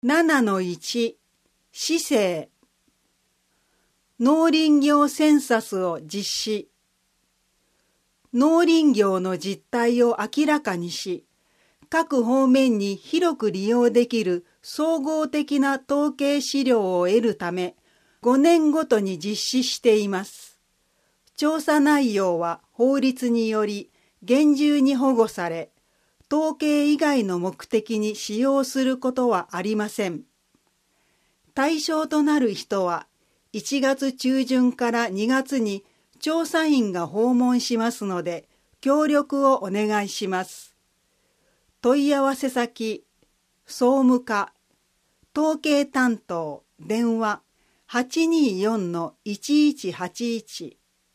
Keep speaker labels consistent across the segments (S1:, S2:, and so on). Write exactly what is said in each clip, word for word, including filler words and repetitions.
S1: ななのいち 市政。農林業センサスを実施。農林業の実態を明らかにし、各方面に広く利用できる総合的な統計資料を得るため、ごねんごとに実施しています。調査内容は法律により厳重に保護され、統計以外の目的に使用することはありません。対象となる人はいちがつ中旬からにがつに調査員が訪問しますので、協力をお願いします。問い合わせ先、総務課、統計担当、電話 はちにーよんのいちいちはちいち。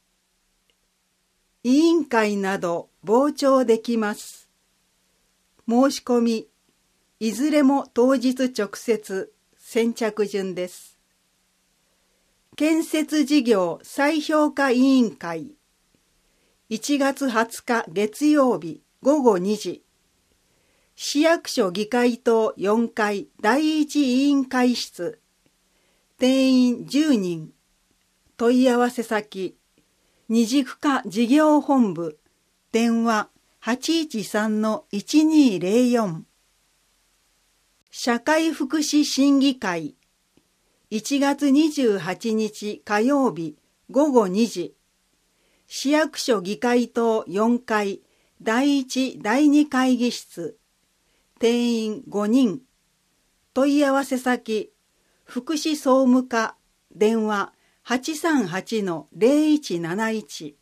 S1: 委員会など傍聴できます。申し込み、いずれも当日直接、先着順です。建設事業再評価委員会、いちがつはつか月曜日ごごにじ、市役所議会棟よんかいだいいち委員会室、定員じゅうにん、問い合わせ先、二軸化事業本部、電話 はちいちさんのいちにーぜろよん。社会福祉審議会、いちがつにじゅうはちにち火曜日ごごにじ、市役所議会棟よんかいだいいちだいに会議室、定員ごにん、問い合わせ先、福祉総務課、電話 はちさんはちのぜろいちなないち。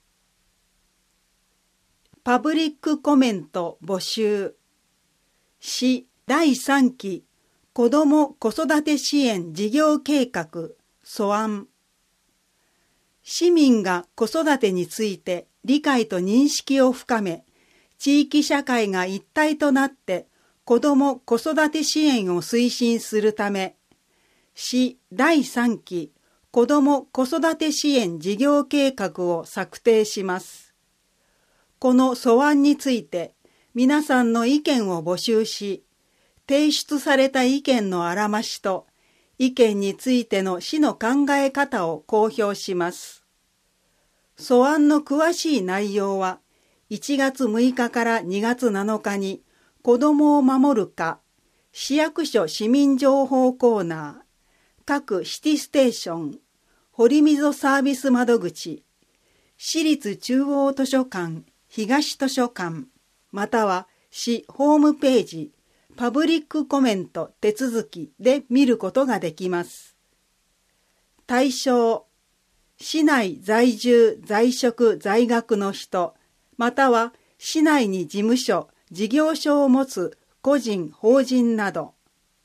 S1: パブリックコメント募集。市だいさんき子ども子育て支援事業計画素案。市民が子育てについて理解と認識を深め、地域社会が一体となって子ども子育て支援を推進するため、市だいさんき子ども子育て支援事業計画を策定します。この素案について皆さんの意見を募集し、提出された意見のあらましと意見についての市の考え方を公表します。素案の詳しい内容はいちがつむいかからにがつなのかに子どもを守る課、市役所市民情報コーナー、各シティステーション、堀溝サービス窓口、市立中央図書館、東図書館、または市ホームページ、パブリックコメント手続きで見ることができます。対象、市内在住在職在学の人、または市内に事務所、事業所を持つ個人、法人など。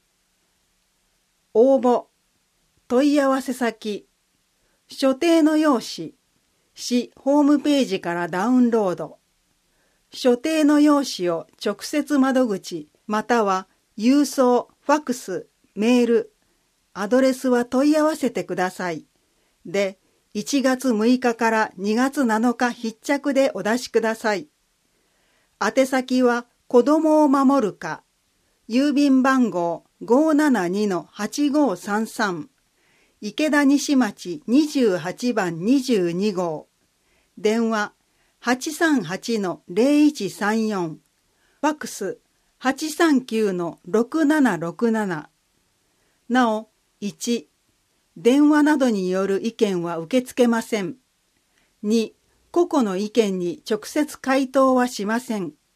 S1: 応募、問い合わせ先、所定の用紙、市ホームページからダウンロード。所定の用紙を直接窓口、または郵送、ファックス、メール、アドレスは問い合わせてください。で、いちがつむいかからにがつなのか必着でお出しください。宛先は子どもを守る課、郵便番号 ごーななにのはちごーさんさん、池田西町にじゅうはちばんにじゅうにごう、電話 はちさんはちのぜろいちさんよん、ファックス はちさんきゅうのろくななろくなな。なお、いち、電話などによる意見は受け付けません。に、個々の意見に直接回答はしません。